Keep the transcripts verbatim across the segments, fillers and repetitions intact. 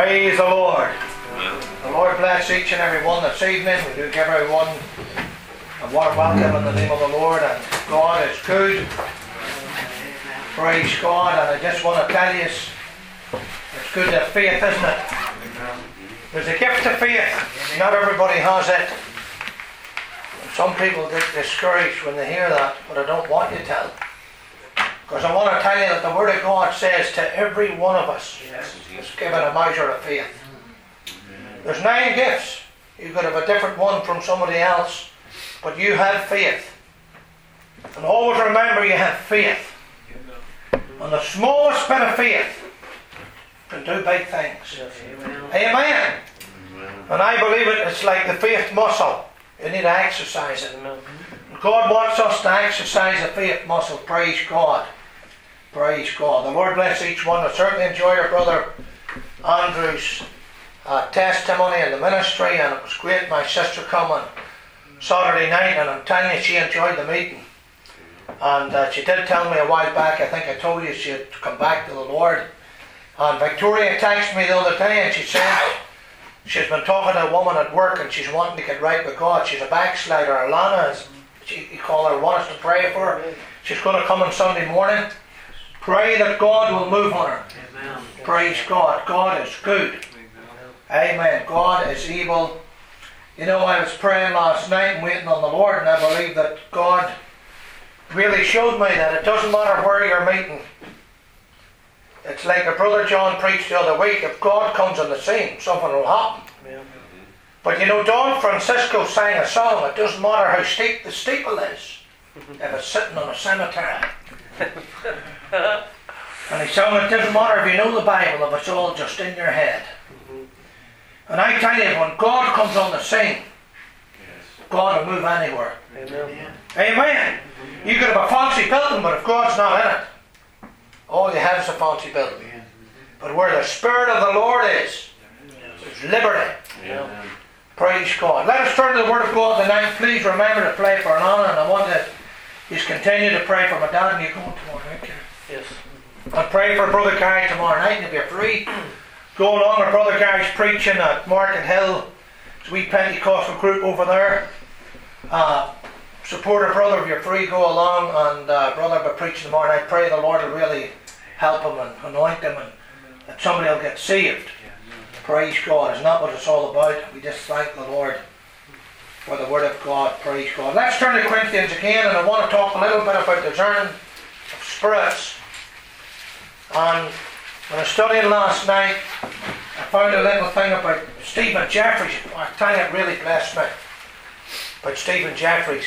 Praise the Lord. The Lord bless each and every one this evening. We do give everyone a warm welcome in the name of the Lord, and God is good. Praise God. And I just want to tell you, it's, it's good to have faith, isn't it? There's a gift of faith. Not everybody has it. And some people get discouraged when they hear that, but I don't want you to. Because I want to tell you that the Word of God says to every one of us is given a measure of faith. There's nine gifts. You could have a different one from somebody else, but you have faith. And always remember you have faith. And the smallest bit of faith can do big things. Amen. And I believe it, it's like the faith muscle. You need to exercise it. God wants us to exercise the faith muscle. Praise God. Praise God. The Lord bless each one. I certainly enjoy your brother Andrew's uh, testimony in the ministry, and it was great. My sister come on Saturday night, and I'm telling you, she enjoyed the meeting. And uh, she did tell me a while back, I think I told you, she had come back to the Lord. And Victoria texted me the other day, and she said she's been talking to a woman at work, and she's wanting to get right with God. She's a backslider. Alana, is, she, you call her, wants to pray for her. She's going to come on Sunday morning. Pray that God will move on her. Amen. Praise God. God is good. Amen. God is able. You know, I was praying last night and waiting on the Lord, and I believe that God really showed me that it doesn't matter where you're meeting. It's like a brother John preached the other week. If God comes on the scene, something will happen. Amen. But you know, Don Francisco sang a song. It doesn't matter how steep the steeple is, if it's sitting on a cemetery. And he sang, it doesn't matter if you know the Bible, if it's all just in your head. And I tell you, when God comes on the scene, God will move anywhere. Amen. Amen. You could have a fancy building, but if God's not in it, all you have is a fancy building. But where the Spirit of the Lord is, there's liberty. Amen. Praise God. Let us turn to the Word of God tonight. Please remember to pray for Anna, and I want to just continue to pray for my dad. And you going tomorrow night? Yes. And pray for Brother Gary tomorrow night, and if you're free, go along with Brother Gary's preaching at Market Hill. It's a wee Pentecostal group over there. Uh, support a brother if you're free, go along, and uh, brother will be preaching tomorrow night. Pray the Lord will really help him and anoint him, and that somebody will get saved. Praise God. It's not what it's all about. We just thank the Lord for the Word of God. Praise God. Let's turn to Corinthians again, and I want to talk a little bit about the discerning of spirits. And when I was studying last night, I found a little thing about Stephen Jeffries. I tell you, it really blessed me. About Stephen Jeffries.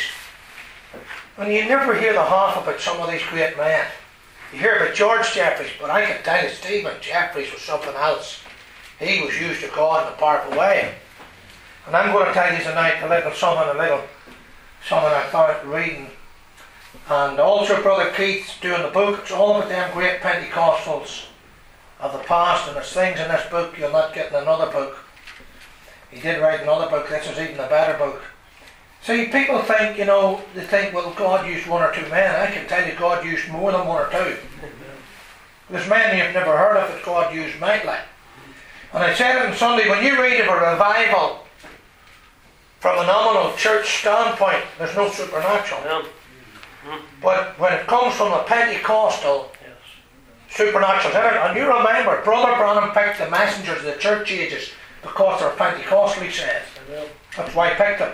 And you never hear the half about some of these great men. You hear about George Jeffries, but I can tell you Stephen Jeffries was something else. He was used of God in a powerful way. And I'm going to tell you tonight a little something, a little something I found reading. And also Brother Keith's doing the book. It's all about them great Pentecostals of the past, and there's things in this book you'll not get in another book. He did write another book. This is even a better book. See, people think, you know, they think, well, God used one or two men. I can tell you God used more than one or two. There's men you've never heard of that God used mightily. And I said it on Sunday, when you read of a revival from a nominal church standpoint, there's no supernatural. Yeah. But when it comes from a Pentecostal, yes, supernatural, and you remember, Brother Branham picked the messengers of the church ages because they're Pentecostal, he said. That's why he picked them.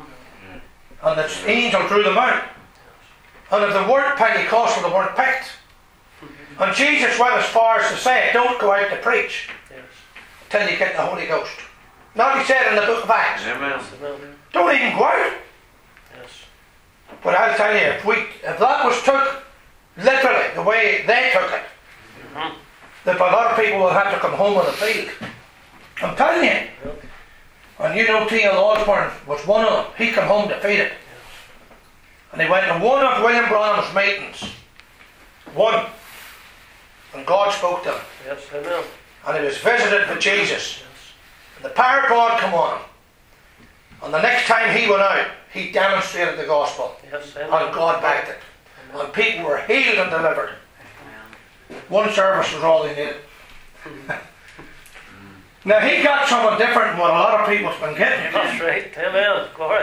And the angel drew them out. And if they weren't Pentecostal, they weren't picked. And Jesus went as far as to say, don't go out to preach till you get the Holy Ghost. Now he said in the book of Acts. Amen. Don't even go out. Yes. But I'll tell you, if we if that was took literally the way they took it, mm-hmm, that a lot of people will have to come home on the field. I'm telling you. Yep. And you know T L Osborne was one of them. He came home defeated. Yes. And he went to one of William Branham's meetings. One. And God spoke to him. Yes, amen. And he was visited with Jesus. Yes. And the power of God came on him. And the next time he went out, he demonstrated the gospel. Yes, and God backed it. Amen. And people were healed and delivered. Amen. One service was all they needed. Now he got something different than what a lot of people's been getting. That's right. Amen. Glory.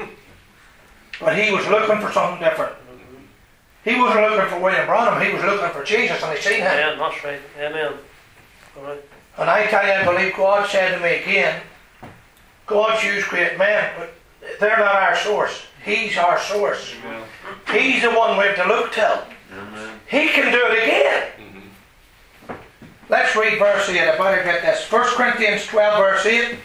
But he was looking for something different. He wasn't looking for William Branham, he was looking for Jesus, and he seen him. Amen. That's right. Amen. Glory. And I tell you, I believe God said to me again, God's used great men, but they're not our source. He's our source. Amen. He's the one we have to look to. Amen. He can do it again. Mm-hmm. Let's read verse eight. I better get this. First Corinthians twelve, verse eight.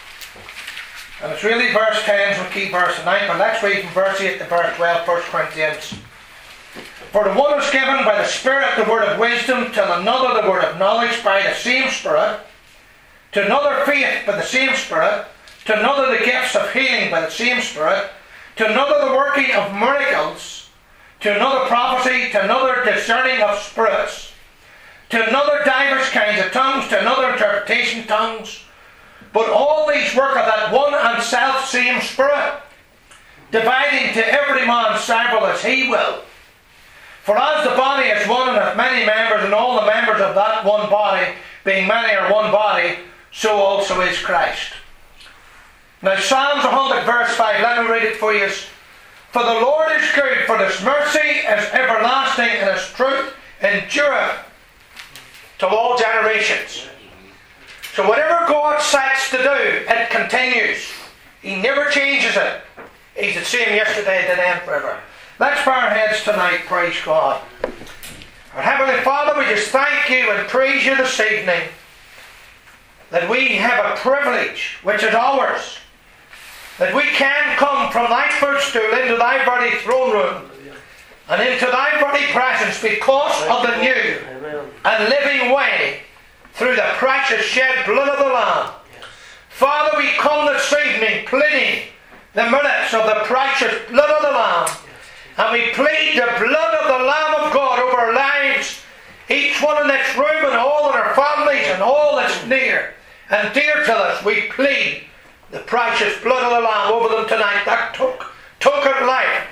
And it's really verse ten, so key verse nine, but let's read from verse eight to verse twelve, First Corinthians. For the one is given by the Spirit the word of wisdom, to another the word of knowledge by the same Spirit, to another faith by the same Spirit, to another the gifts of healing by the same Spirit, to another the working of miracles, to another prophecy, to another discerning of spirits, to another divers kinds of tongues, to another interpretation of tongues. But all these work of that one and self same Spirit, dividing to every man several as he will. For as the body is one and hath many members, and all the members of that one body, being many, are one body, so also is Christ. Now Psalms one hundred verse five, let me read it for you. For the Lord is good, for His mercy is everlasting, and His truth endureth to all generations. So whatever God sets to do, it continues. He never changes it. He's the same yesterday, today, and forever. Let's bow our heads tonight, praise God. Our Heavenly Father, we just thank you and praise you this evening that we have a privilege, which is ours, that we can come from thy footstool into thy very throne room and into thy very presence because of the new and living way through the precious shed blood of the Lamb. Father, we come this evening pleading the merits of the precious blood of the Lamb. And we plead the blood of the Lamb of God over our lives, each one in this room and all in our families and all that's near and dear to us. We plead the precious blood of the Lamb over them tonight, that took, token life.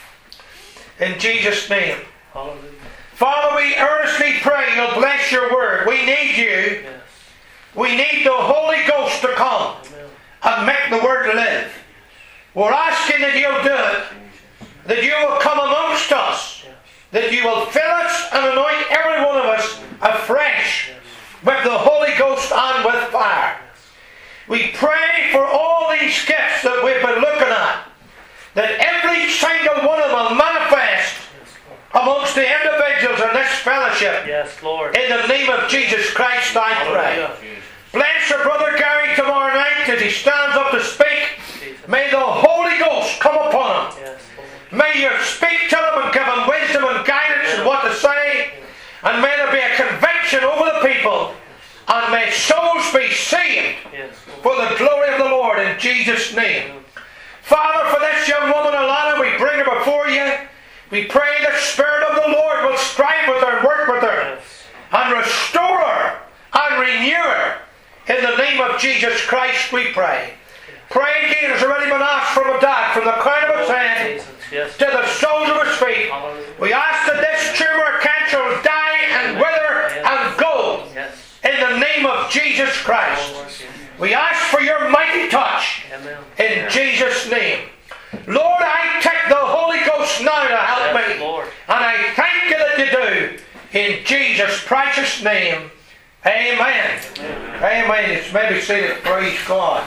In Jesus' name. Hallelujah. Father, we earnestly pray you'll bless your word. We need you. Yes. We need the Holy Ghost to come Amen. And make the word live. We're asking that you'll do it. That you will come amongst us, that you will fill us and anoint every one of us afresh with the Holy Ghost and with fire. We pray for all these gifts that we've been looking at, that every single one of them will manifest amongst the individuals in this fellowship. Yes, Lord. In the name of Jesus Christ, I pray. Bless your brother Gary tomorrow night as he stands up to speak. May the Holy Ghost come upon him. Yes. May you speak to them and give them wisdom and guidance in what to say. And may there be a conviction over the people. And may souls be saved for the glory of the Lord in Jesus' name. Father, for this young woman, Alana, we bring her before you. We pray the Spirit of the Lord will strive with her and work with her. And restore her and renew her. In the name of Jesus Christ we pray. Pray again has already been asked from a dad, from the crown of his head yes. to the soles of his feet. Hallelujah. We ask that this tumour cancer will die and wither yes. and go yes. in the name of Jesus Christ. We ask for your mighty touch Amen. In Amen. Jesus' name. Lord, I take the Holy Ghost now to help yes, me. Lord. And I thank you that you do. In Jesus' precious name. Amen. Amen. Amen. It's maybe seated. Praise God.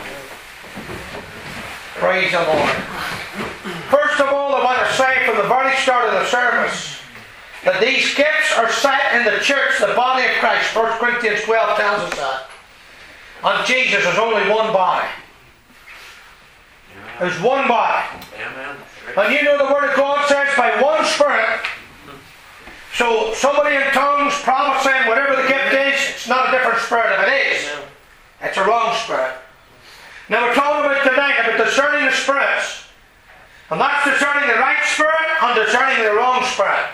Praise the Lord. First of all, I want to say from the very start of the service that these gifts are set in the church, the body of Christ. First Corinthians twelve tells us that. And Jesus is only one body. There's one body. And you know the Word of God says by one Spirit. So somebody in tongues, prophesying, whatever the gift is, it's not a different spirit. If it is, it's a wrong spirit. Now we're talking about tonight about discerning the spirits. And that's discerning the right spirit and discerning the wrong spirit.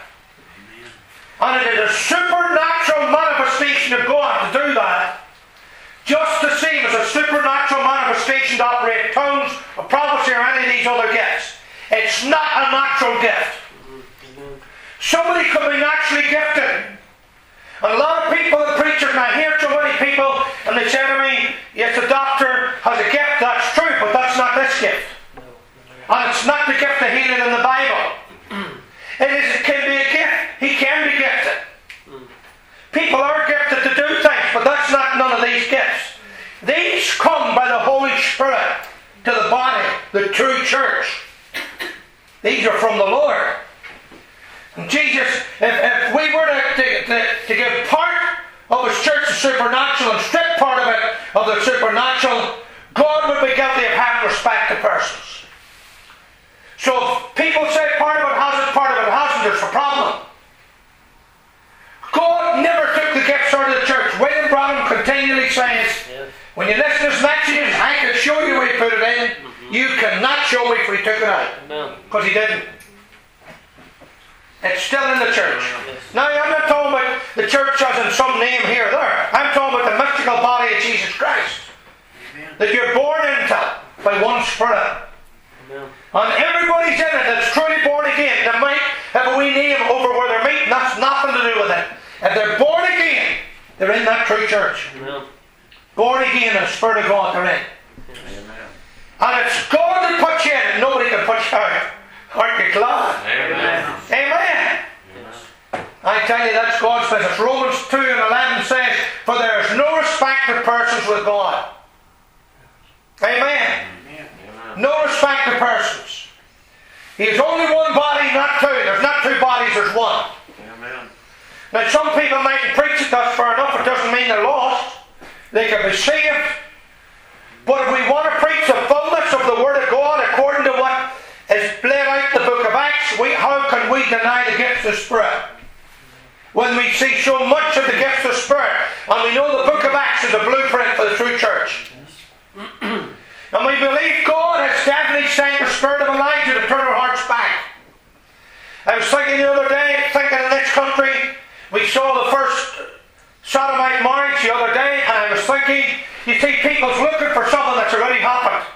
And it is a supernatural manifestation of God to do that. Just the same as a supernatural manifestation to operate tongues, or prophecy, or any of these other gifts. It's not a natural gift. Somebody could be naturally gifted. And a lot of people, the preachers, and I hear so many people and they say to me, yes, the doctor has a gift, that's true, but that's not this gift. And it's not the gift of healing in the Bible. It, is, it can be a gift. He can be gifted. People are gifted to do things, but that's not none of these gifts. These come by the Holy Spirit to the body, the true church. These are from the Lord. And Jesus, if, if we were to, to, to, to give part of His church the supernatural and strip part of it of the supernatural, God would be guilty of having respect to persons. So if people say part of it has it, part of it hasn't, there's a problem. God never took the gifts out of the church. William Branham continually says, yes, when you listen to his messages, I can show you where he put it in. Mm-hmm. You cannot show me where he took it out. Because he didn't. It's still in the church. Yes. Now, I'm not talking about the church as in some name here or there. I'm talking about the mystical body of Jesus Christ. Amen. That you're born into by one Spirit. Amen. And everybody's in it that's truly born again. They might have a wee name over where they're meeting. That's nothing to do with it. If they're born again, they're in that true church. Amen. Born again in the Spirit of God, they're in. Amen. And it's God that puts you in and nobody can put you out. Aren't you glad? Amen. Amen. Yes. I tell you, that's God's business. Romans two and eleven says, for there is no respect of persons with God. Amen. Amen. No respect of persons. He is only one body, not two. There's not two bodies, there's one. Amen. Now some people might preach it, that's fair enough. It doesn't mean they're lost. They can be saved. But if we want to preach the fullness of the Word of God according to what is laid out in the book of Acts, we, how can we deny the gifts of the Spirit? When we see so much of the gifts of the Spirit, and we know the book of Acts is a blueprint for the true church. And we believe God has definitely sent the Spirit of Elijah to turn our hearts back. I was thinking the other day, thinking in this country, we saw the first sodomite marriage the other day, and I was thinking, you see, people's looking for something that's already happened.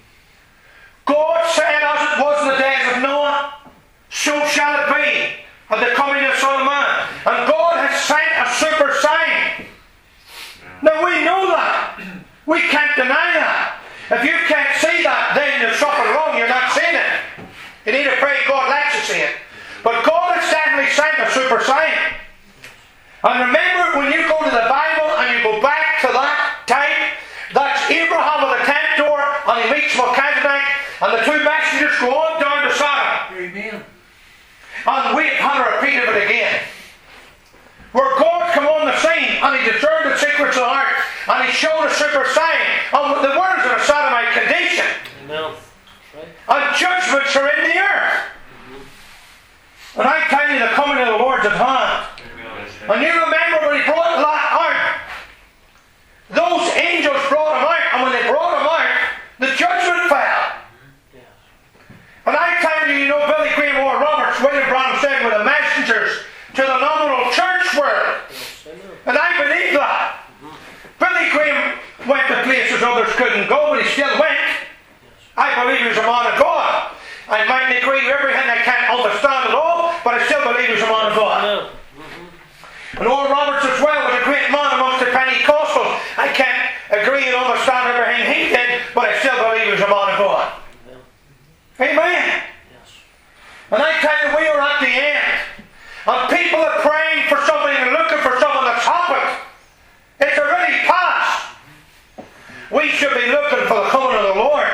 God said, as it was in the days of Noah, so shall it be at the coming of the Son of Man. And God has sent a super sign. Now we know that. We can't deny that. If you can't see that, then there's something wrong. You're not seeing it. You need to pray God lets you see it. But God has definitely sent a super sign. And remember, when you go to the Bible and you go back to that type, that's Abraham with the tent door, and he meets Melchizedek, and the two messengers go on down to Sodom. Amen. And we've had to repeat it again. Where God come on the scene, and he discerned the secrets of the heart, and he showed a super sign, and the words in a sodomite condition. Amen. Right. And judgments are in the earth. Mm-hmm. And I tell you, the coming of the Lord's at hand. Amen. And you remember when he brought Lot out, those angels brought him out, and when they brought him out, the judgment fell. Yes. And I tell you, you know, Billy Graham or Roberts, William Branham said, were the messengers to the nominal church world. Yes, and I believe that. Mm-hmm. Billy Graham went to places others couldn't go, but he still went. Yes. I believe he was a man of God. I mightn't agree with everything, I can't understand it all, but I still believe he was a man of God. Mm-hmm. And Oral Roberts as well was a great man amongst the Pentecostals. I can't agree and understand everything he did, but I still believe he was a man of God. Amen. Amen. Yes. And I tell you, we are at the end. And people are praying for something and looking for something that's happened. It's already past. We should be looking for the coming of the Lord.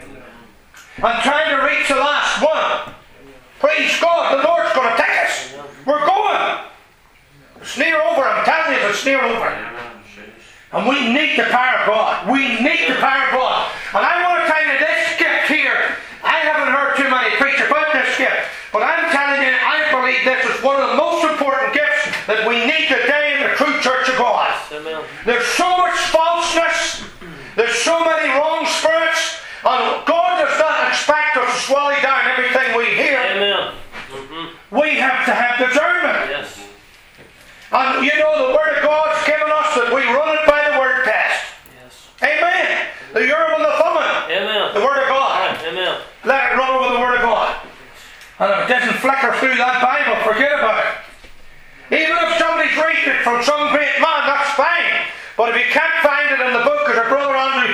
And trying to reach the last one. Praise God, the Lord's going to take us. We're going. It's near over, I'm telling you, it's near over. And we need the power of God. We need the power of God. And I want to tell you this gift here. I haven't heard too many preach about this gift. But I'm telling you, I believe this is one of the most important gifts that we need today in the true church of God. Amen. There's so much falseness. There's so many wrong spirits. And God does not expect us to swallow down everything we hear. Amen. Mm-hmm. We have to have discernment. Yes. And you know, the Word of God's given us that we run it by the Word test. Yes. Amen. The Urim and the Thummim. Amen. The Word of God. Amen. Let it run over the Word of God. And if it doesn't flicker through that Bible, forget about it. Even if somebody's reading it from some great man, that's fine. But if you can't find it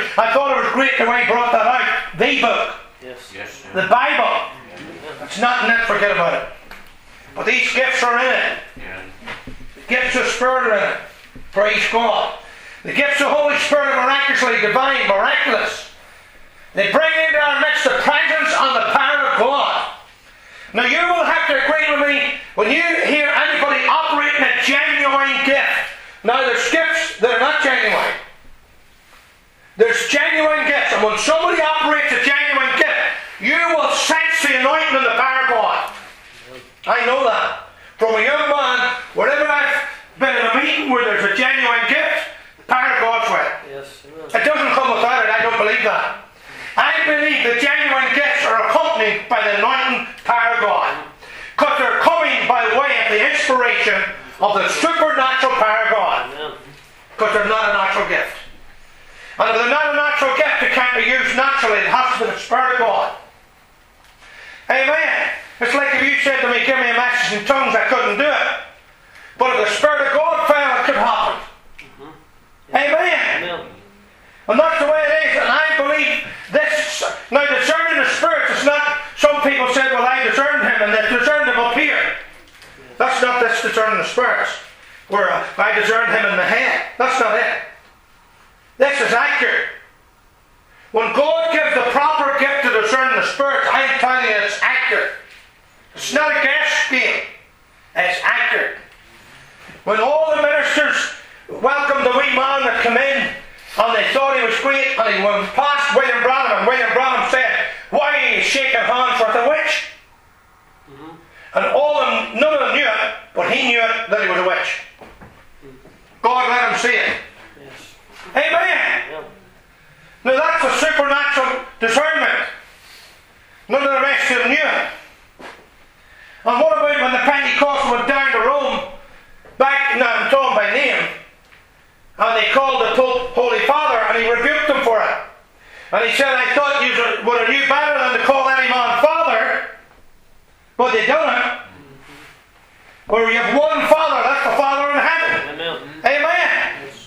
I thought it was great the way he brought that out. The book. Yes. Yes. The Bible. It's not in it, forget about it. But these gifts are in it. Yeah. The gifts of Spirit are in it. Praise God. The gifts of Holy Spirit are miraculously divine, miraculous. They bring into our midst the presence and the power of God. Now you will have to agree with me when you hear anybody operating a genuine gift. Now there's gifts that are not genuine. There's genuine gifts, and when somebody operates a genuine gift, you will sense the anointing and the power of God. I know that. From a young man, wherever I've been in a meeting where there's a genuine gift, the power of God's with it. Yes. It doesn't come without it, I don't believe that. I believe the genuine gifts are accompanied by the anointing power of God. Because they're coming by way of the inspiration of the supernatural power of God. Because they're not a natural gift. And if they're not a natural gift, it can't be used naturally. It has to be the Spirit of God. Amen. It's like if you said to me, give me a message in tongues, I couldn't do it. But if the Spirit of God fell, it could happen. Mm-hmm. Amen. Amen. And that's the way it is. And I believe this. Now, discerning the spirits, it's not, some people said, well, I discerned him, and they discerned him up here. That's not this discerning the spirits, where uh, I discerned him in the head. That's not it. This is accurate. When God gives the proper gift to discern the spirits, I'm telling you it's accurate. It's not a guess game. It's accurate. When all the ministers welcomed the wee man that came in, and they thought he was great, and he went past William Branham, and William Branham said, why are you shaking hands with a witch? Mm-hmm. And all of them, none of them knew it, but he knew it, that he was a witch. Mm-hmm. God let him see it. Yes. Amen. Yeah. Now that's a supernatural discernment. None of the rest of them knew it. And what about when the Pentecostals went down to Rome, back, now I'm talking by name, and they called the Pope Holy Father, and he rebuked them for it. And he said, I thought you would have knew better than to call any man Father, but they don't. Where you have one Father, that's the Father in heaven. Amen. Amen. Yes.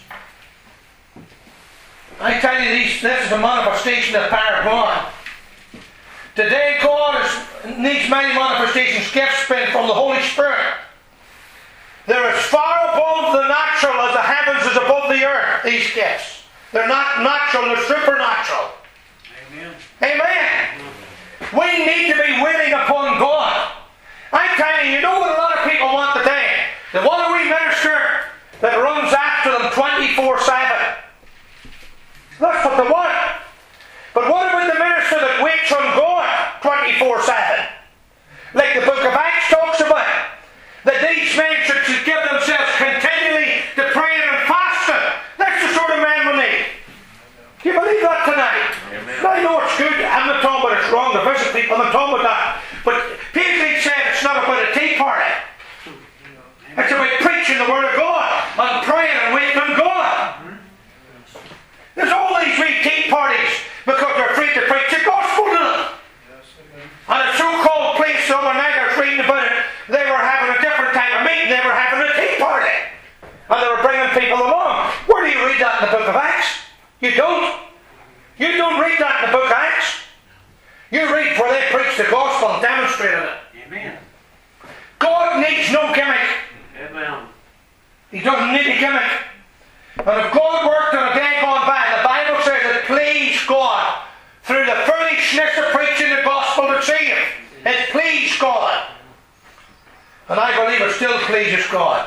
I tell you, these, this is a manifestation of the power of God. Today, God is, these many manifestations, gifts been from the Holy Spirit. They're as far above the natural as the heavens is above the earth, these gifts. They're not natural, they're supernatural. Amen. Amen. We need to be waiting upon God. I'm telling you, you know what a lot of people want today? They want a wee minister that runs after them twenty-four seven. That's what they want. But what about the minister that waits on God twenty-four seven? Like the book of Acts talks about. That these men should give themselves continually to praying and fasting. That's the sort of man we need. Do you believe that tonight? Amen. Now, I know it's good. I'm not talking about it's wrong to visit people. I'm not talking about that. But Paisley said it's not about a tea party. It's about preaching the Word of God and praying and waiting on God. There's all these wee tea parties because they're afraid to preach the gospel to them. And a so-called place the other night I was reading about it, they were having a different type of meeting. They were having a tea party. And they were bringing people along. Where do you read that in the book of Acts? You don't. You don't read that in the book of Acts. You read where they preach the gospel and demonstrated it. Amen. God needs no gimmick. Amen. He doesn't need a gimmick. And if God worked on a day gone by, the Bible says it pleased God through the foolishness of preaching the gospel to save. It pleased God. And I believe it still pleases God.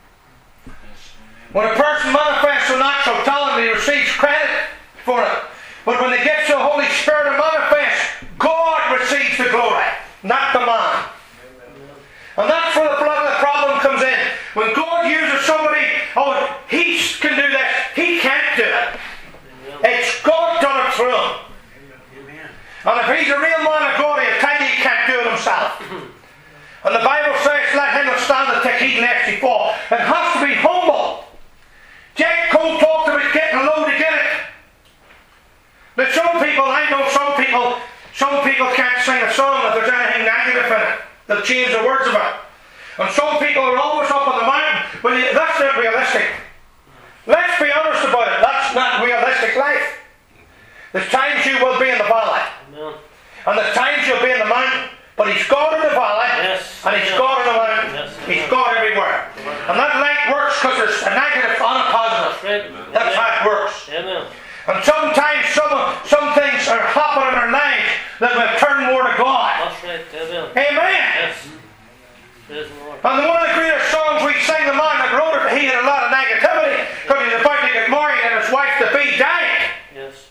When a person manifests a natural talent, he receives credit for it. But when they get the Holy Spirit to manifest, God receives the glory, not the man. And that's where the problem comes in. When God uses somebody, oh, he can do this, he can't do it. It's God done it through him. And if he's a real man of God, he'll tell you he can't do it himself. And the Bible says, let him that standeth take heed lest he fall. It has to be humble. Jack Cole talked about getting low to get it. But some people, I know some people, some people can't sing a song if there's anything negative in it. They'll change the words of it. And some people are always up on the mountain. Well, that's not realistic. Let's be honest about it. That's not realistic life. There's times you will be in the valley. Amen. And there's times you'll be in the mountain. But He's God in the valley. Yes. And He's God in the mountain. Yes. He's God everywhere. And that light works because there's a negative and a positive. Right. That's how it works. Amen. And sometimes some, some things are happening in our lives that will turn more to God. That's right. Amen. Amen. Yes. Praise the Lord. And one of the greatest songs we sing, the man that wrote it, he had a lot of negativity because he's about to get married and his wife to be died. Yes.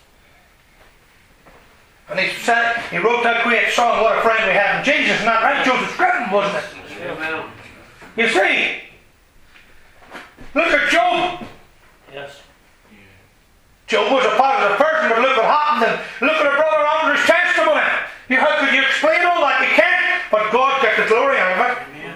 And he said, he wrote that great song, What a Friend We Have in Jesus, and that right, Joseph Scranton, wasn't it? Amen. You see, look at Job. Yes. Job was a positive person, but look what happened, and look at our brother Andrew's testimony. You, how could you explain all that? You can't, but God gets the glory out of it. Amen.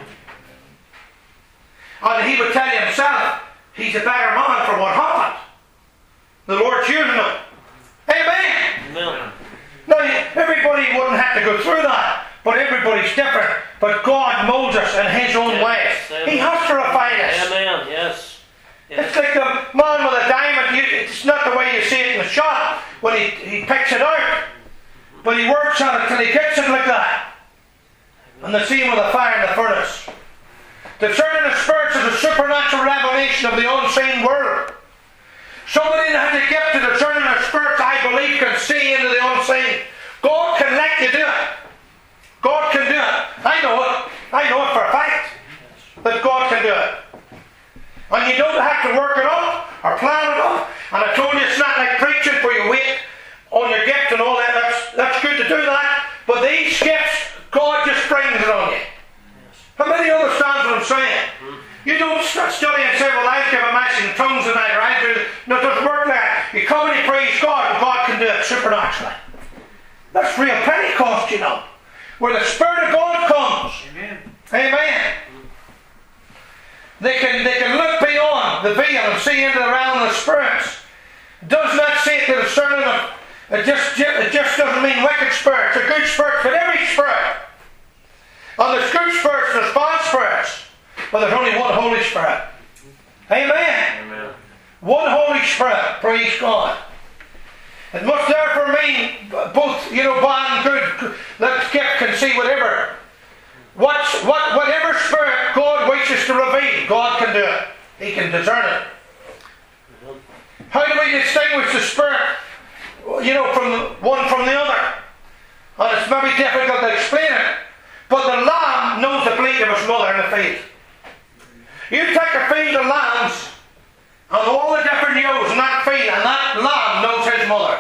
And he would tell you himself, he's a better man for what happened. The Lord's using him. Amen. Amen. Now, everybody wouldn't have to go through that, but everybody's different. But God molds us in His own way. Yes, He has to refine us. Amen. Yes. Yes. It's like the man with a diamond. You, it's not the way you see it in the shop when he, he picks it out, but he works on it till he gets it like that. And the same with the fire in the furnace. Discerning the spirits is a supernatural revelation of the unseen world. Somebody that has a gift to discerning the spirits, I believe, can see into the unseen. God can let you do it. God can do it. I know it. I know it for a fact that God can do it. And you don't have to work it up or plan it up. And I told you it's not like preaching where you wait on your gift and all that. That's, that's good to do that. But these gifts, God just brings it on you. How many understand what I'm saying? You don't study and say, well, I'll give a message in tongues tonight, or I'll do... No, it doesn't work like that. You come and you praise God, and God can do it supernaturally. That's real Pentecost, you know. Where the Spirit of God comes. Amen. Amen. They can, they can look beyond the veil and see into the realm of the spirits. It does not say to discerning of... It just, it just doesn't mean wicked spirits. A good spirit, but every spirit. And there's good spirits and there's bad spirits. But there's only one Holy Spirit. Amen. Amen. One Holy Spirit. Praise God. It must therefore mean both, you know, bad and good. That gift can see whatever. What's, what, whatever spirit God wishes to reveal, God can do it. He can discern it. How do we distinguish the spirit, you know, from the, one from the other? And it's maybe difficult to explain it. But the lamb knows the bleat of his mother in the field. You take a field of lambs and all the different ewes in that field, and that lamb knows his mother.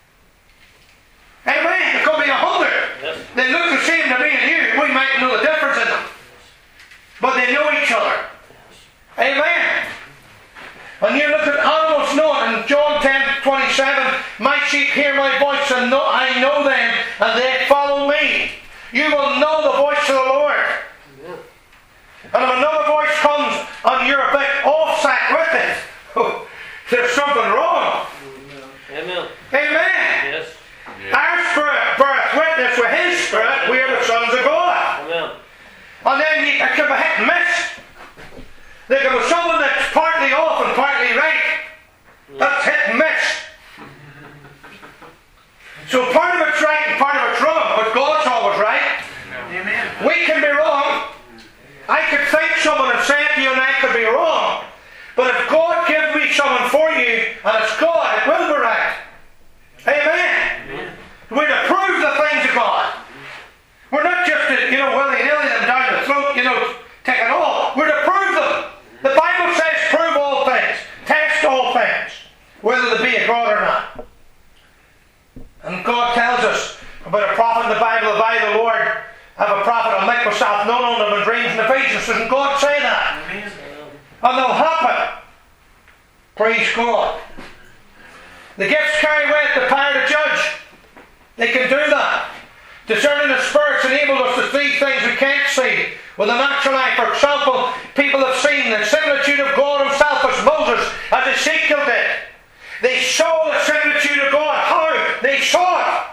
Amen. There could be a hundred. Yes. They look the same to me and you. We might know the difference in them. But they know each other. Amen. And you look at animals knowing in John ten twenty-seven, my sheep hear my voice and know, I know them and they follow me. You will know the voice of the Lord. Amen. And if another voice comes and you're a bit offset with it, oh, there's something wrong. Amen. Amen. Yes. Our spirit beareth witness with His Spirit, we are the sons of God. Amen. And then you, it can be hit and miss. There can be someone that's partly off and partly right. That's hit and miss. So part of it's right and part of it's wrong, but God's always right. Amen. We can be wrong. I could think someone and say it to you and I could be wrong. But if God gives me someone for you and it's God, it will be right. Amen. Amen. We're to prove the things of God. We're not just to, you know, willy-nilly them down the throat, you know, take it all. We're to prove them. The Bible says prove all things. Test all things. Whether they be of God or not. And God tells us about a prophet in the Bible, if I, the Lord, have a prophet, I'll make myself known unto them in dreams and visions. Doesn't God say that? Amen. And they'll happen. Praise God. The gifts carry with the power to judge. They can do that. Discerning the spirits enables us to see things we can't see with the natural eye. For example, people have seen the similitude of God Himself as Moses, as Ezekiel did. They saw the similitude of God. How? They saw it.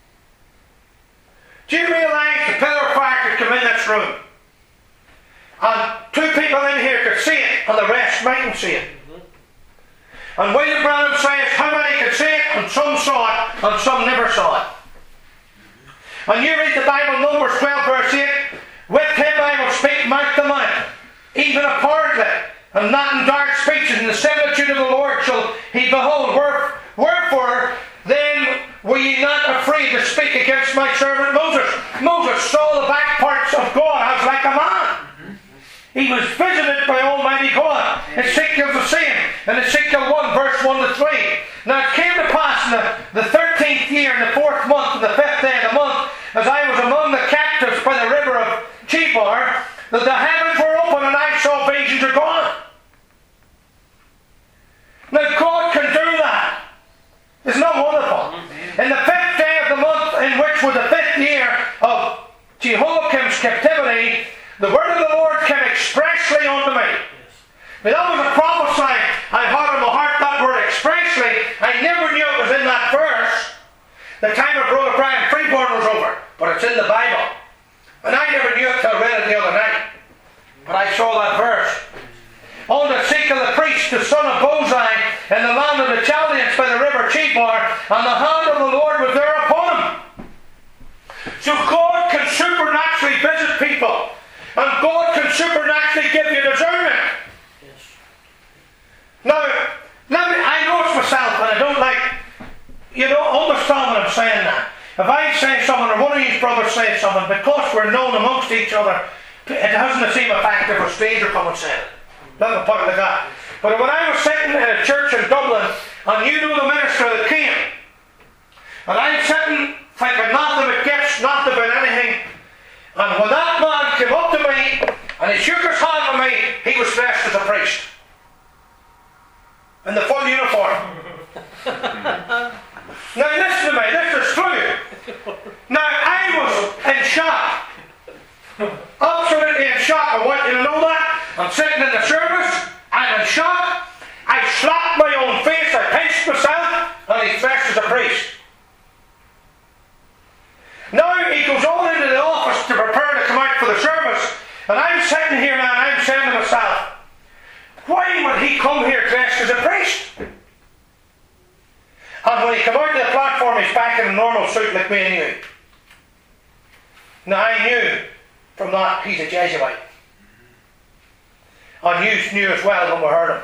Do you realise the pillar of fire could come in this room? And two people in here could see it, and the rest mightn't see it. And William Branham says, how many could see it? And some saw it, saw it and some never saw it. And you read the Bible, Numbers twelve verse eight, with him I will speak mouth to mouth, even apparently, and not in dark speeches. In the similitude of the Lord shall he behold. Wherefore then were ye not afraid to speak against my servant Moses? Moses saw the back parts of God as like a man. He was visited by Almighty God. Ezekiel's the same. In Ezekiel one verse one to three. Now it came to pass in the, the thirteenth year, in the fourth month, and the fifth day of the month, as I was among the captives by the river of Chebar, that the heavens were open and I saw visions of God. Now God can do that. Isn't that wonderful? In the fifth day of the month, in which was the fifth year of Jehoiakim's captivity, the word of the Lord came expressly unto me. Now that was a prophecy I had in my heart, that word expressly. I never knew it was in that verse. The time of Brother Brian Freeborn was over, but it's in the Bible. And I never knew it till I read it the other night. But I saw that verse. On the Ezekiel the priest, the son of Bozai, in the land of the Chaldeans by the river Chebar, and the hand of the Lord was there upon him. So God can supernaturally visit people, and God can supernaturally give you discernment. Yes. Now, let me, I know it's myself, and I don't like, you don't understand what I'm saying now. If I say something, or one of these brothers says something, because we're known amongst each other, it hasn't the same effect if a stranger come and say it. Let me put it like that. But when I was sitting in a church in Dublin, and you know the minister that came, and I'm sitting thinking nothing but gifts, nothing about anything, and when that man came up to me, and he shook his hand with me, he was dressed as a priest. In the full uniform. Now listen to me, this is true. Now I was in shock. Absolutely in shock. I want you to know that. I'm sitting in the service, I'm in shock. I slapped my own face, I pinched myself, and he's dressed as a priest. Now he goes on into the office to prepare to come out for the service, and I'm sitting here now and I'm saying to myself, why would he come here dressed as a priest? And when he came out to the platform, he's back in a normal suit like me and you. Now I knew from that he's a Jesuit. And you knew as well when we heard him.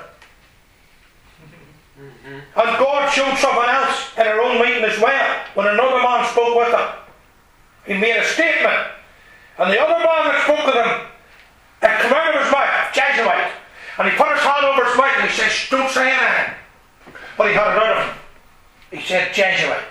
Mm-hmm. And God showed someone else in our own meeting as well, when another man spoke with him. He made a statement, and the other man that spoke with him, it came out of his mouth, Jesuit, and he put his hand over his mouth and he said, don't say anything. But he had it out of him. He said, Jesuit.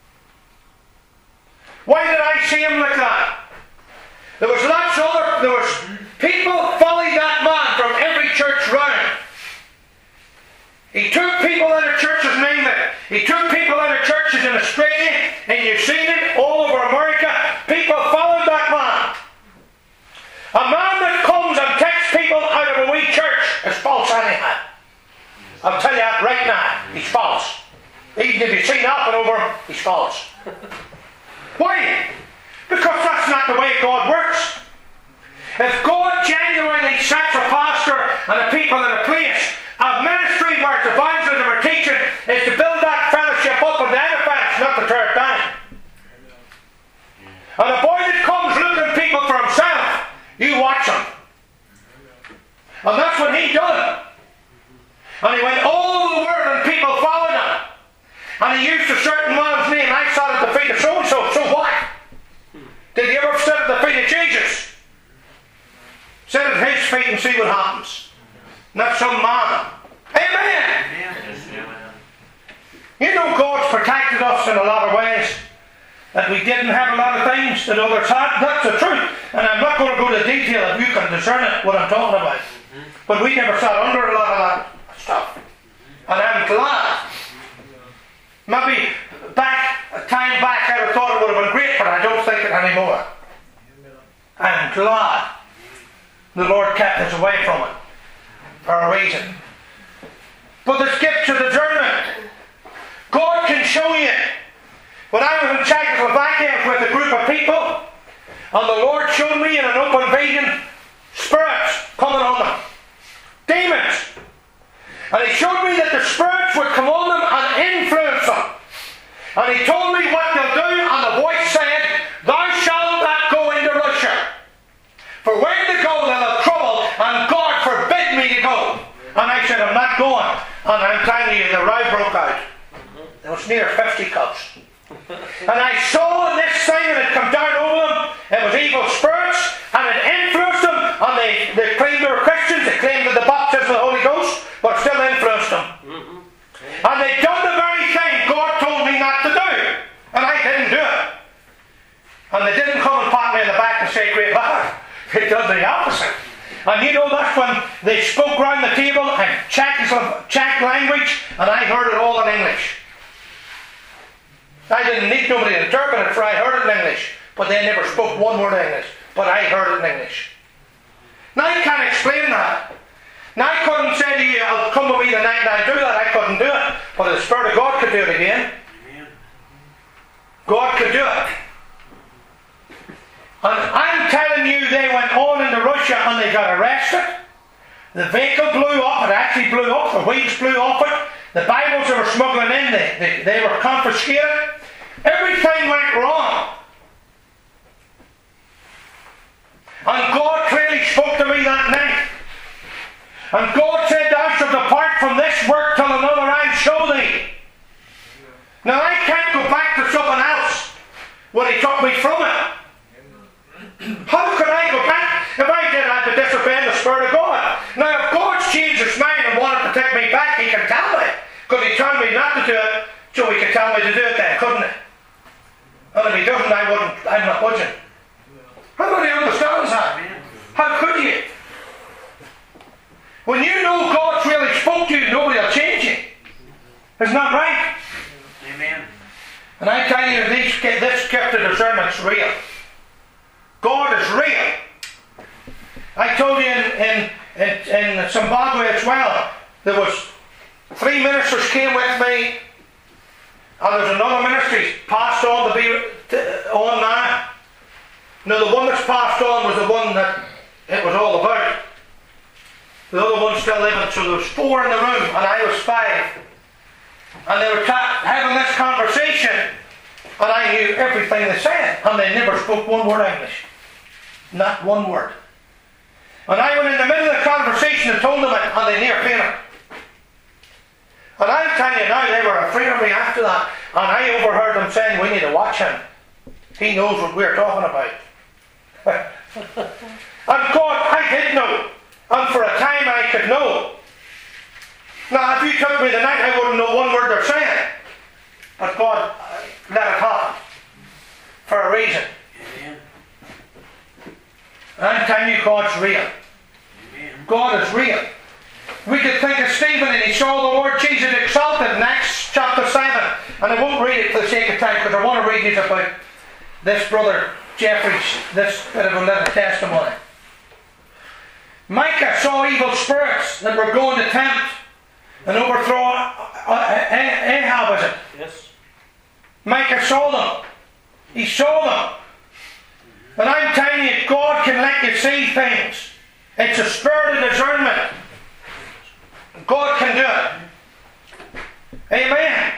Why did I see him like that? There was lots of other, there was people following that man from every church round. He took people out of churches, name it. He took people out of churches in Australia, in New Zealand, all over America. People followed that man. A man that comes and takes people out of a wee church is false anyhow. I'll tell you that right now. He's false. Even if you see nothing over him, he's false. Why? Because that's not the way God works. If God genuinely sets a pastor and a people in a place, a ministry where it's evangelism or teaching is to build that fellowship up and to edify it, not to tear it down. And a boy that comes looking people for himself, you watch him. And that's what he done. And he went all over the world and people followed him. And he used a certain man's name. I sat at the feet of so-and-so. So what? Did he ever sit at the feet of Jesus? Sit at his feet and see what happens. Not some man. Amen. Amen. You know God's protected us in a lot of ways. That we didn't have a lot of things that others had. That's the truth. And I'm not going to go into detail if you can discern it, what I'm talking about. But we never sat under a lot of that stuff. And I'm glad. Maybe back, a time back I would have thought it would have been great, but I don't think it anymore. I'm glad the Lord kept us away from it. For a reason. But there's gifts of discernment. God can show you. When I was in Czechoslovakia with a group of people, and the Lord showed me in an open vision spirits coming on them. Demons. And He showed me that the spirits would come on them and influence them. And he told me what they'll do, and the voice said, thou shalt not go into Russia. For when to go they'll have trouble, and God forbid me to go. And I said, I'm not going. And I'm telling you, the row broke out. There was near fifty cups. And I saw this thing and it come down over them. It was evil spirits, and it influenced them. And they, they claimed they were Christians, they claimed that the baptism of the Holy Ghost, but still influenced them. Mm-hmm. And they done the very thing God told me not to do. And I didn't do it. And they didn't come and pat me in the back and say, great lad. They done the opposite. And you know, that's when they spoke round the table and Czech, Czech language, and I heard it all in English. I didn't need nobody to interpret it, for I heard it in English. But they never spoke one word English. But I heard it in English. Now I can't explain that. Now I couldn't say to you, I'll come with me tonight and I'll do that. I couldn't do it. But the Spirit of God could do it again. God could do it. And I'm telling you, they went on into Russia and they got arrested. The vehicle blew up. It actually blew up. The wheels blew off it. The Bibles they were smuggling in, they, they, they were confiscated. Everything went wrong. And God clearly spoke to me that night. And God said, thou shalt depart from this work till another I show thee. Now I can't go back to something else when He took me from it. How could I go back? If I did, I had to disobey the Spirit of God. Now if God's changed His mind and wanted to take me back, He can tell me. Because He told me not to do it, so He could tell me to do it then, couldn't He? And if He doesn't, I wouldn't, I'm not budging. How do you understand that? How could you? When you know God's really spoke to you, nobody will change you. Isn't that right? Amen. And I tell you, these, this gift of discernment's real. God is real. I told you in, in, in, in Zimbabwe as well, there was three ministers came with me, and there's another ministry passed on to be to, on now. Now the one that's passed on was the one that it was all about. The other one's still living, so there was four in the room, and I was five. And they were ta- having this conversation, and I knew everything they said, and they never spoke one word English. Not one word. And I went in the middle of the conversation and told them it, and they near fainted. And I'll tell you now, they were afraid of me after that, and I overheard them saying, we need to watch him. He knows what we're talking about. And God, I did know. And for a time I could know. Now if you took me tonight, I wouldn't know one word they're saying. But God let it happen. For a reason. Amen. And I'm telling you, God's real. Amen. God is real. We could think of Stephen, and he saw the Lord Jesus exalted in Acts chapter seven. And I won't read it for the sake of time, because I want to read you about this brother Jeffrey's, this bit of a little testimony. Micah saw evil spirits that were going to tempt and overthrow Ahab, is it? Yes. Micah saw them. He saw them. And I'm telling you, God can let you see things. It's a spirit of discernment. God can do it. Amen.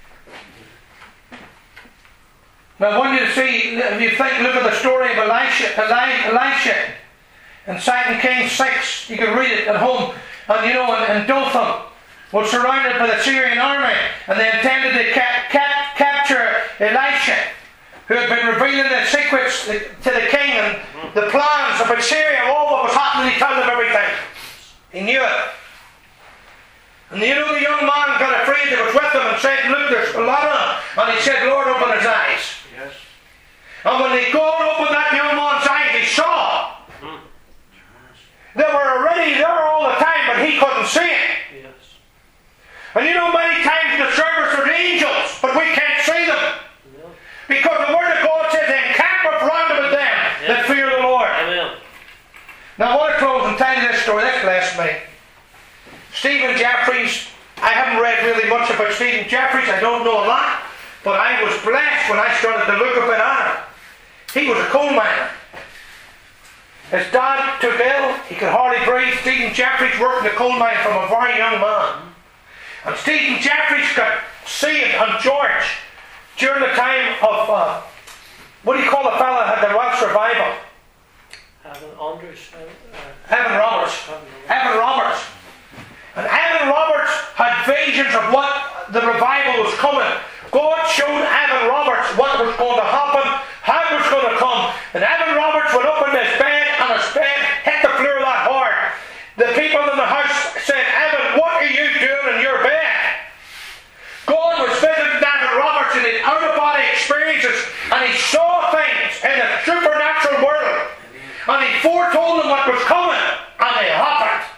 Now I want you to see, if you think, look at the story of Elisha, Elisha in Second Kings six. You can read it at home. And you know, in, in Dothan was surrounded by the Syrian army, and they intended to ca- ca- capture Elisha, who had been revealing the secrets to the king and the plans of Assyria, all what was happening. He told them everything. He knew it. And you know, the young man got afraid that was with him and said, look, there's a lot of them. And he said, Lord, open his eyes. Yes. And when they God opened that young man's eyes, he saw. Hmm. They were already there all the time, but he couldn't see it. Yes. And you know, many times the service are angels, but we can't see them. No. Because the Word of God says, encamp round about them yes. that fear the Lord. Amen. Now I want to close and tell you this story. This blessed me. Stephen Jeffries, I haven't read really much about Stephen Jeffries. I don't know a lot. But I was blessed when I started to look a bit at him. He was a coal miner. His dad took ill. He could hardly breathe. Stephen Jeffries worked in the coal mine from a very young man. And Stephen Jeffries got saved, and George, during the time of, uh, what do you call the fella that had the Welsh revival? Evan Andrews. Uh, uh, Evan Roberts. Evan Roberts. And Evan Roberts had visions of what the revival was coming. God showed Evan Roberts what was going to happen, how it was going to come. And Evan Roberts went up in his bed, and his bed hit the floor that hard. The people in the house said, Evan, what are you doing in your bed? God was visiting Evan Roberts in his out-of-body experiences, and he saw things in the supernatural world. And he foretold them what was coming, and they happened.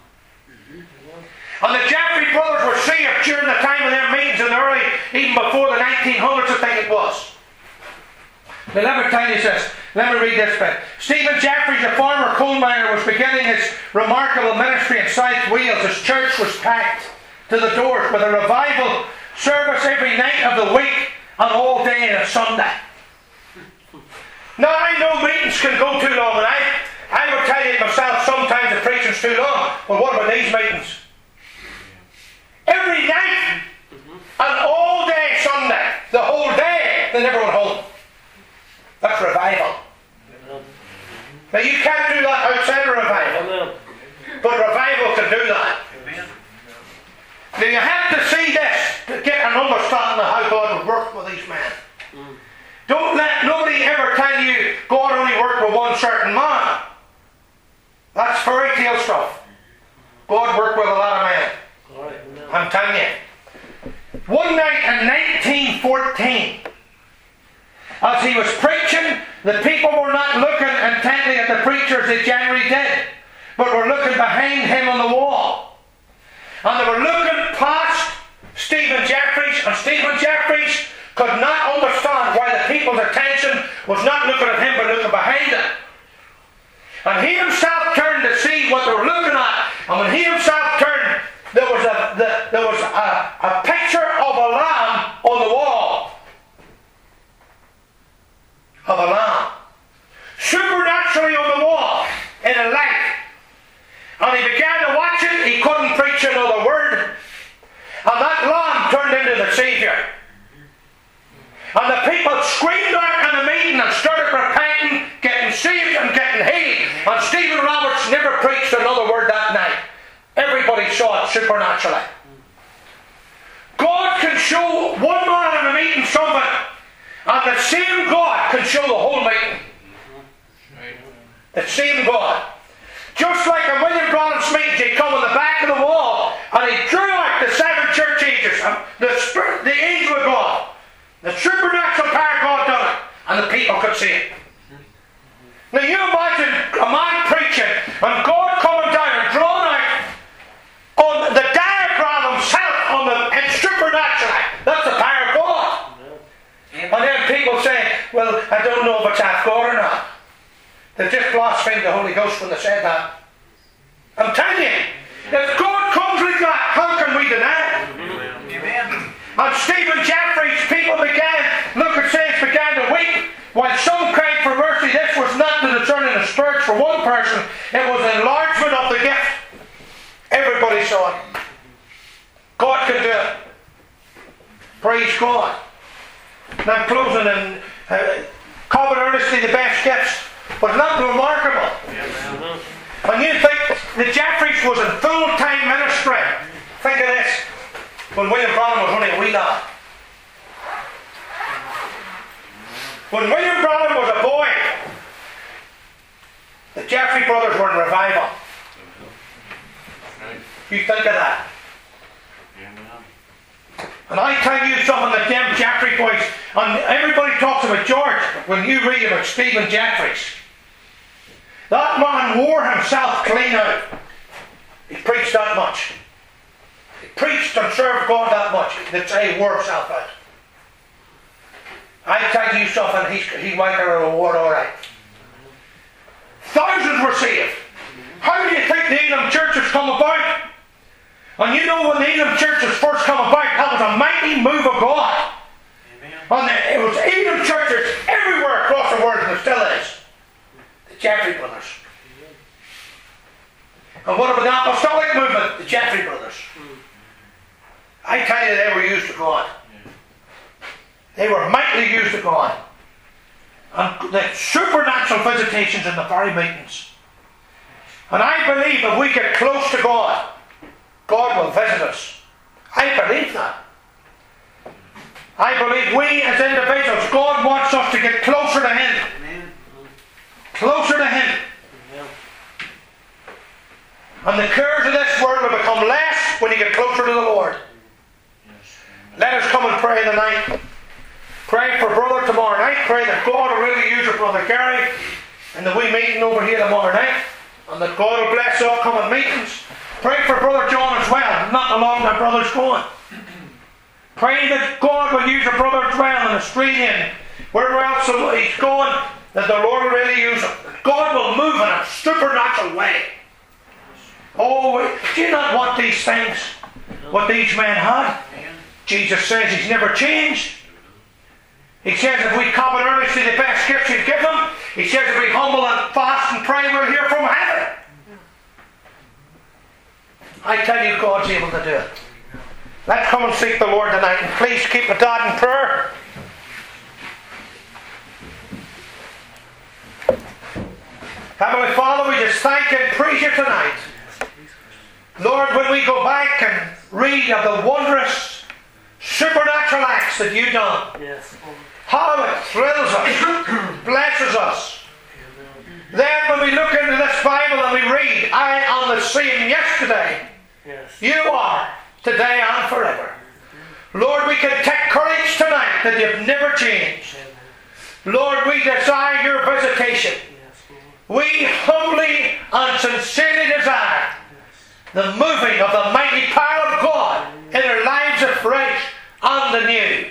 And the Jeffrey brothers were saved during the time of their meetings in the early, even before the nineteen hundreds, I think it was. Now let me tell you this. Let me read this bit. Stephen Jeffries, a former coal miner, was beginning his remarkable ministry in South Wales. His church was packed to the doors with a revival service every night of the week and all day on a Sunday. Now I know meetings can go too long, and I, I would tell you myself sometimes the preaching's too long. But what about these meetings? Every night and all day Sunday, the whole day, they never went home. That's revival. Now you can't do that outside of revival, but revival can do that. Now you have to see this to get an understanding of how God would work with these men. Don't let nobody ever tell you God only worked with one certain man. That's fairy tale stuff. God worked with a lot of men. I'm telling you. One night in nineteen fourteen, as he was preaching, the people were not looking intently at the preacher as they generally did, but were looking behind him on the wall. And they were looking past Stephen Jeffries, and Stephen Jeffries could not understand why the people's attention was not looking at him but looking behind him. And he himself turned to see what they were looking at, and when he himself turned, there was a the, there was a, a picture of a lamb on the wall. Of a lamb. Supernaturally on the wall, in a light. And he began to watch it. He couldn't preach another word. And that lamb turned into the Saviour. And the people screamed out in the meeting and started repenting, getting saved and getting healed. And Stephen Roberts never preached another word that night. Everybody saw it supernaturally. God can show one man in a meeting something, and the same God can show the whole meeting. The same God. Just like in William Branham's meetings, he'd come on the back of the wall and he drew out the seven church ages, the spirit, the angel of God, the supernatural power of God done it, and the people could see it. Now you imagine a man preaching and God coming down and drawing out on the diagram himself on the and supernaturally. That's the power of God. Amen. And then people say, well, I don't know if it's half God or not. They just blasphemed the Holy Ghost when they said that. I'm telling you, if God comes like that, how can we deny it? Amen. And Stephen Jeffries, people began, look, it says, began to weep. While some cried for mercy, this was not the discerning of spirits for one person, it was enlargement of the gift. Everybody saw it. God can do it. Praise God. Now I'm closing and uh, covet earnestly the best gifts, but not remarkable. Yes. And you think the Jeffries was in full-time ministry. Think of this. When William Branham was only a wee lad. When William Branham was a boy, the Jeffrey brothers were in revival. You think of that. And I tell you something that them Jeffrey boys, and everybody talks about George, when you read about Stephen Jeffries, that man wore himself clean out. He preached that much. He preached and served God that much that he wore himself out. I tell you something, he's, he might get a reward alright. Thousands were saved. How do you think the Elam churches come about? And you know when the Elam churches first come about, that was a mighty move of God. Amen. And it was Elam churches everywhere across the world, and it still is. The Jeffrey brothers. And what about the apostolic movement? The Jeffrey brothers. I tell you, they were used to God. They were mightily used of God. And the supernatural visitations in the very meetings. And I believe if we get close to God, God will visit us. I believe that. I believe we as individuals, God wants us to get closer to Him. Amen. Closer to Him. Amen. And the cares of this world will become less when you get closer to the Lord. Yes. Let us come and pray tonight. Pray for Brother tomorrow night. Pray that God will really use your Brother Gary in the wee meeting over here tomorrow night. And that God will bless the upcoming meetings. Pray for Brother John as well. Not how long my brother's going. Pray that God will use your brother as well in Australia, wherever else he's going, that the Lord will really use him. God will move in a supernatural way. Oh, do you not want these things? What these men had? Jesus says He's never changed. He says if we come and earnestly the best gifts He's given them, He says if we humble and fast and pray, we'll hear from heaven. I tell you, God's able to do it. Let's come and seek the Lord tonight, and please keep the dad in prayer. Heavenly Father, we just thank you and praise you tonight. Lord, when we go back and read of the wondrous supernatural acts that you've done, yes, how it thrills us, blesses us. Then when we look into this Bible and we read, I am the same yesterday, yes, you are today and forever. Lord, we can take courage tonight that you've never changed. Lord, we desire your visitation. We humbly and sincerely desire the moving of the mighty power of God in our lives afresh and anew.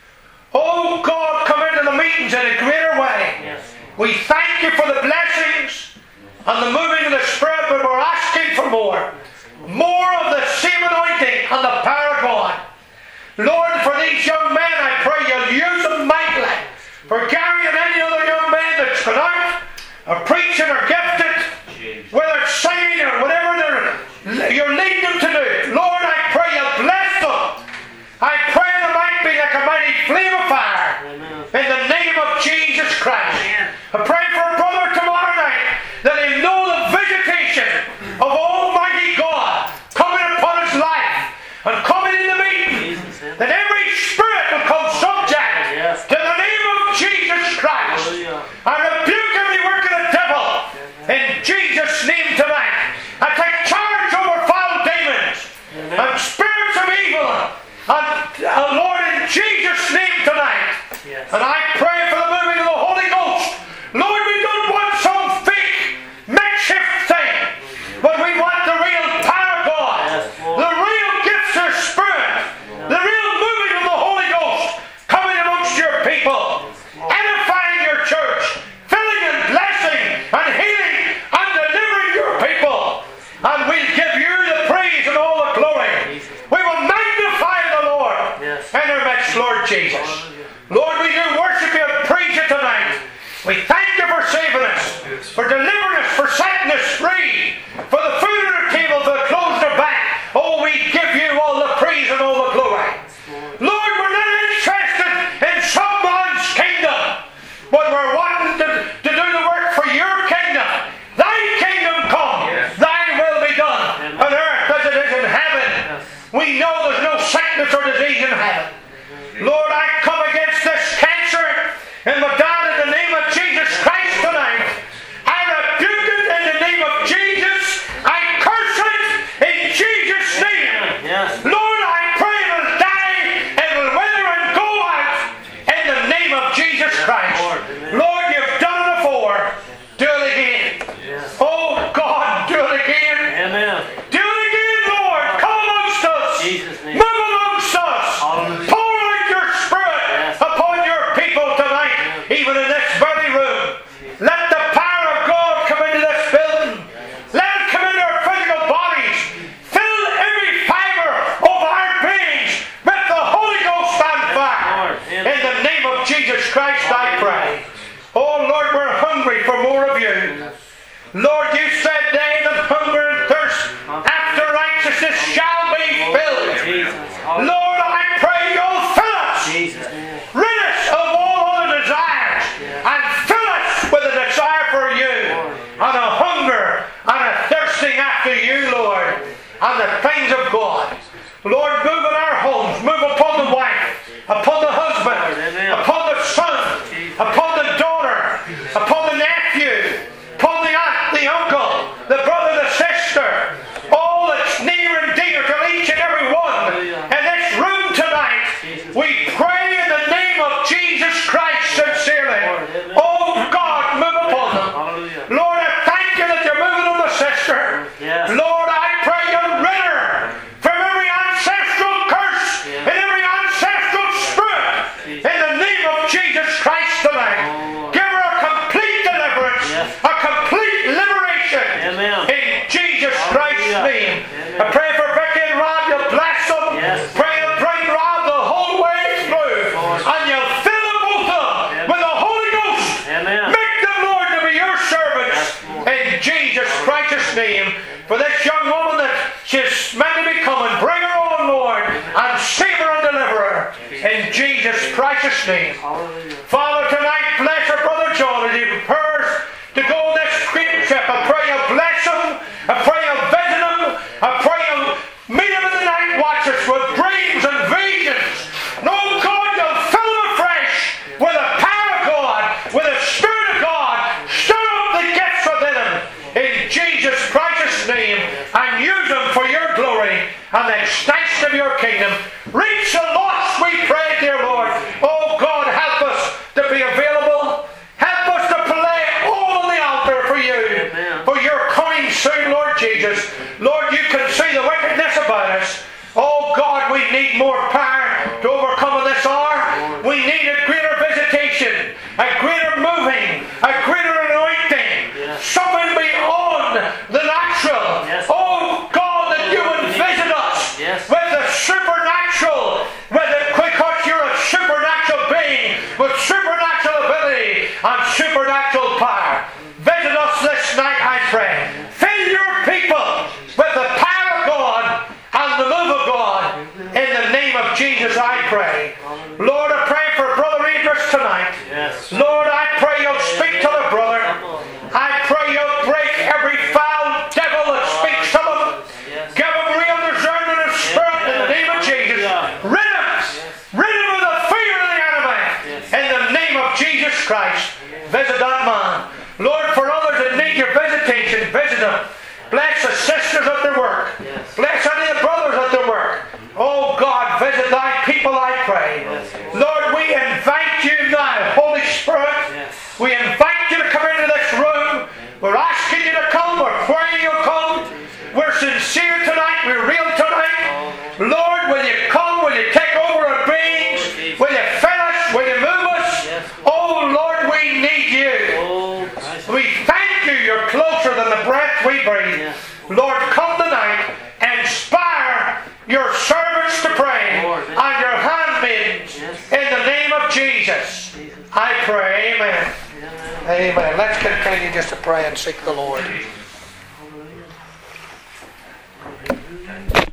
Oh God, come into the meetings in a greater way. We thank you for the blessings and the moving of the Spirit, but we're asking for more. More of the same anointing and the power of God. Lord, for these young men, I pray you'll use them mightily. For Gary and any other young man that's gone out, or preaching or gifted, whether it's singing or whatever they're, you're leading them to do. Lord, I pray you'll bless them. I pray they might be like a mighty flame of fire. In the name of Jesus Christ. I pray for a brother tomorrow night that he'll know the visitation of Almighty God coming upon his life and coming in the meeting, that every spirit will come subject to the name of Jesus Christ. I rebuke every work of the devil in Jesus' name tonight. I take charge over foul demons and spirits of evil, and uh, Lord, in Jesus' name tonight. And I pray for the moving of the Holy Ghost. Lord, we don't want some fake makeshift thing, but we want the real power of God, the real gifts of Spirit, the real moving of the Holy Ghost coming amongst your people, edifying your church, filling and blessing and healing and delivering your people. And we'll give you the praise and all the glory. We will magnify the Lord in our midst, Lord Jesus. Lord, we do worship you and praise you tonight. We thank you for saving us, for delivering us, for setting us free, for the food on our table, for the clothes on our back. Oh, we give you all the praise and all the glory. Lord, we're not interested in someone's kingdom, but we're wanting to, to do the work for your kingdom. Thy kingdom come, thy will be done on earth as it is in heaven. We know there's no sickness or disease in heaven. Lord, I come against this cancer in the God in the name of Jesus Christ tonight. I rebuke it in the name of Jesus. I curse it in Jesus' name. Yes. Lord, I pray it'll die, it'll wither and go out in the name of Jesus Christ. Lord, Lord, you've done it before. Do it again. Yes. Oh God, do it again. Amen. Do it again, Lord. Come amongst us. Jesus' name. Move amongst us. Hallelujah. Pour out your Spirit upon your people tonight, even in this very room. Let the power of God come into this building. Let it come into our physical bodies. Fill every fiber of our beings with the Holy Ghost and fire. In the name of Jesus Christ, I pray. Oh Lord, we're hungry for more of you. Lord, you said they that hunger and thirst after righteousness shall be filled. Lord, I pray you'll fill us. Rid upon the daughter, upon the nephew, upon the aunt, the uncle, the brother, the sister, all that's near and dear to each and every one in this room tonight. We pray in the name of Jesus Christ sincerely. Oh God, move upon them. Lord, I thank you that you're moving on the sister. Lord, I pray you rid her from every ancestral curse and every ancestral spirit in the name of Jesus Christ tonight. Give her a complete deliverance, a complete liberation in Jesus Christ's name. I pray for Vicky and Rob, you bless them. Pray you bring Rob the whole way through, and you fill them both up with the Holy Ghost. Make them, Lord, to be your servants in Jesus Christ's name. For this young woman that she's meant to be coming, bring her on, Lord, and save her and deliver her in Jesus Christ's name. Father, tonight bless her brother John as he prepares to go on this great trip. I pray you bless him. I pray you visit him. I pray you meet him in the night watches with dreams and visions. No, God, you'll fill him afresh with the power of God, with the Spirit of God. Stir up the gifts within him in Jesus Christ's name, and use them for your glory and the extension of your kingdom. Reach the lost, we pray, dear Lord. Oh God, help us to be available. Help us to play all on the altar for you. For you're coming soon, Lord Jesus. Lord, you can see the wickedness about us. Oh God, we need more power to overcome in this hour. We need a greater visitation, a greater moving, a greater anointing, something beyond the natural. Oh God, that you would visit us with the supernatural, with it, because you're a supernatural being with supernatural ability and supernatural power. Visit us this night, I pray. Fill your people with the power of God and the move of God. In the name of Jesus, I pray. Lord, I pray for Brother Idris tonight. Lord, I pray you'll speak to the brother. I pray you'll break every foul devil that speaks to them. Give him real discernment of spirit in the name of Jesus. Rid him. Rid him of the fear of the enemy. In the name of Jesus Christ. Visit that man. Lord, for others that need your visitation, visit them. Bless the sisters at their work. Bless any of the brothers at their work. Oh God, visit thy people, I pray. Lord, we invite you now, Holy Spirit. We invite you to come into this room. We're asking you to come. We're praying you'll come. We're sincere tonight. We're real tonight. Lord, will you come? Will you take over our beings? Will you fill us? Will you move us? Oh Lord, we need you. We thank you. You're closer than the breath we breathe. Lord, come tonight. Inspire your servants to pray and your handmaidens in the name of Jesus. I pray. Amen. Amen. Let's continue just to pray and seek the Lord.